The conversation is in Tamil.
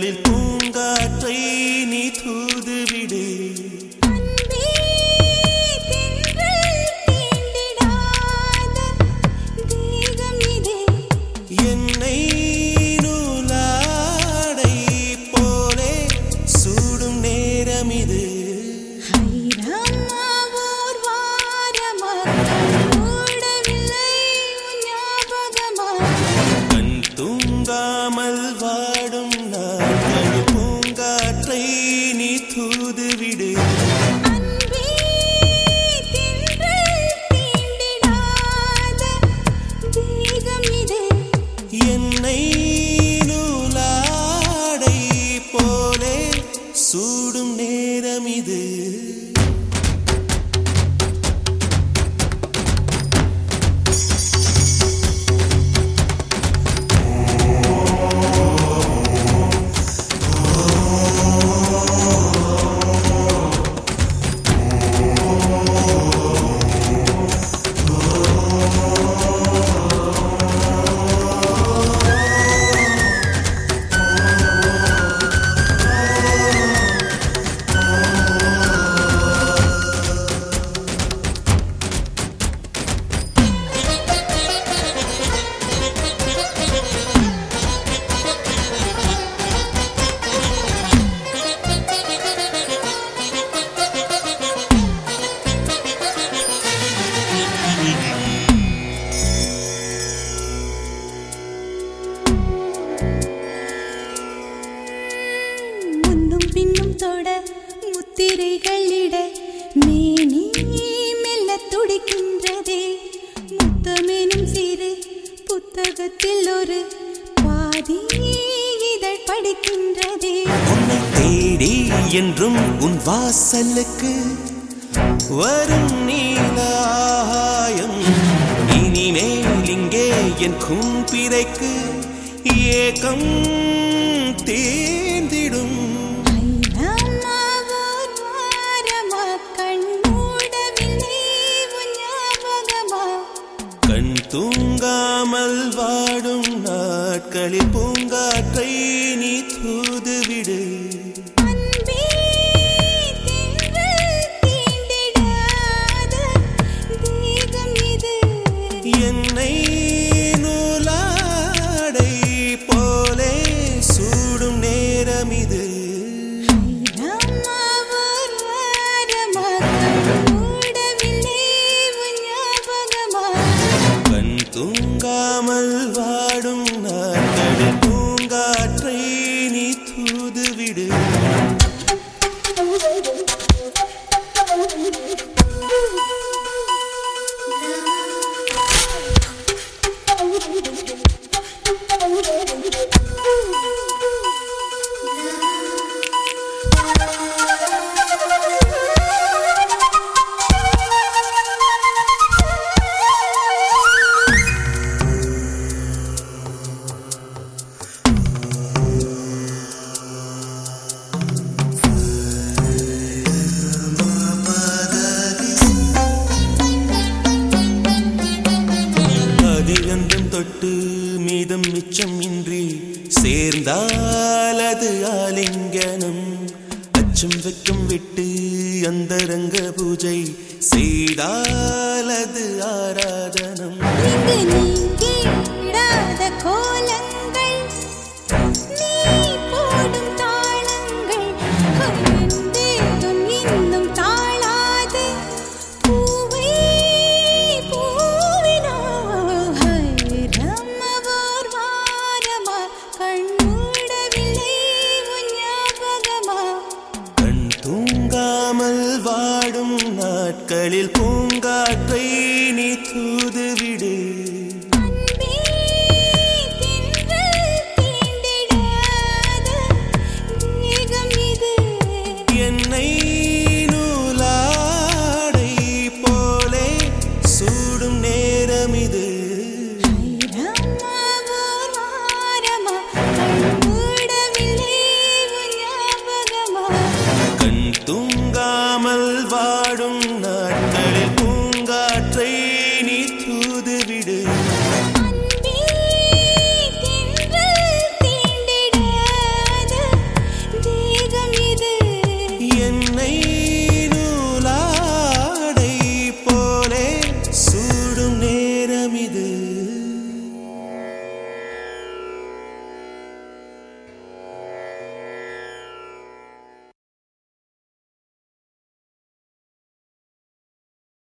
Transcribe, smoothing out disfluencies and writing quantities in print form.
நாட்களில் பூங்காற்றை நீ தூதுவிடு. என்னை நூலாடை போலே சூடும் நேரம் இது. கண் தூங்காமல் வாடும் நாட்களில் பூங்காற்றை நீ தூதுவிடு. என்னை நூலாடை போலே சூடும் நேரம் இது. பின்னும் தொட முத்திரைகளிட மேனி மெல்ல துடிக்கின்றதே. முத்தமெனும் சிறு புத்தகத்தில் ஒரு பாதி இதழ் படிக்கின்றதே. உன்னை தேடி என்றும் உன் வாசலுக்கு வரும் நீலாயம். இனிமேல் இங்கே என் கூம்பிரைக்கு ஏகம் தேர்ந்திடும். கண் தூங்காமல் வாடும் நாட்களில் பூங்காற்றை நீ தூதுவிடு. என்னை நூலாடை போலே சூடும் நேரம் இது. கண் தூங்காமல் வாடும் நாட்களில் பூங்காற்றை நீ தூதுவிடு. தொட்டு மீதம் மிச்சம் இன்றி சேர்ந்தால் அது ஆலிங்கனம். அச்சம் வெக்கம் விட்டு அந்தரங்க பூஜை செய்தால் அது ஆராதனம். கோலங்கள் நீ போடும் தாளங்கள் இன்னும் தாழாது. பூவை பூவினோ ரம்மவோர் வாரமா கண்மூடவில்லை உன் ஞாபகமா. கண் தூங்காமல் வாடும் நாட்களில் பூங்காற்றை நீ